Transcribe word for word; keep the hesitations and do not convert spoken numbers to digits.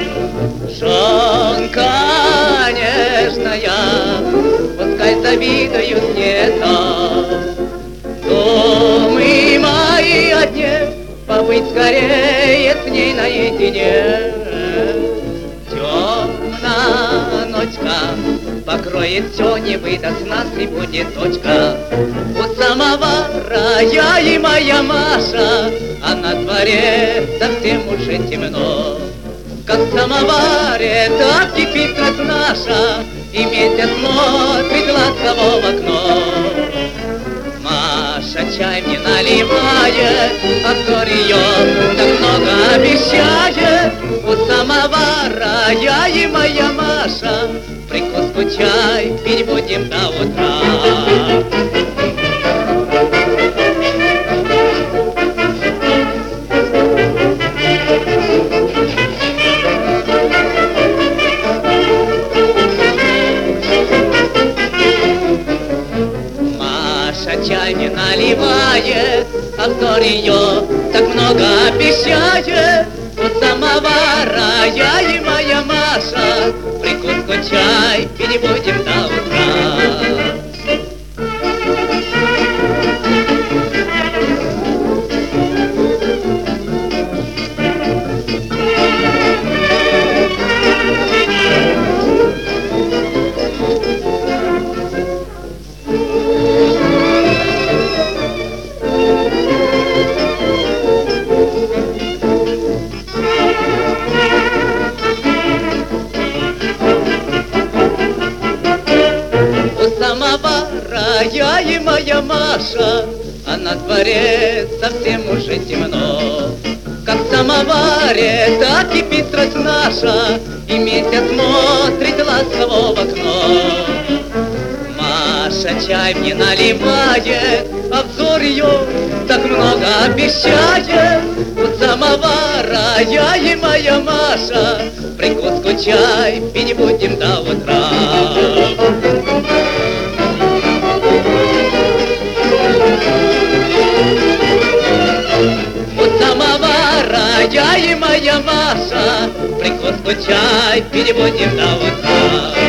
Жонка нежная, пускай завидуют мне там. Думы мои одни, побыть скорее с ней наедине. Темная ночка покроет все, не выдаст нас и будет точка. У самовара я и моя Маша, а на дворе совсем уже темно. Как в самоваре, так кипит страсть наша, и месяц смотрит ласково в окно. Маша чай мне наливает, а взор ее так много обещает. У самовара я и моя Маша, прикуску чай пить будем до утра. Чай не наливает, а взор ее так много обещает. У самовара я и моя Маша, прикуску чай пить будем до утра. Самовара я и моя Маша, а на дворе совсем уже темно. Как в самоваре, так кипит страсть наша, и месяц смотрит ласково в окно. Маша чай мне наливает, а взор ее так много обещает. У самовара я и моя Маша, прикуску чай пить будем до утра. Я и моя Маша, прикуску чай пить будем до утра.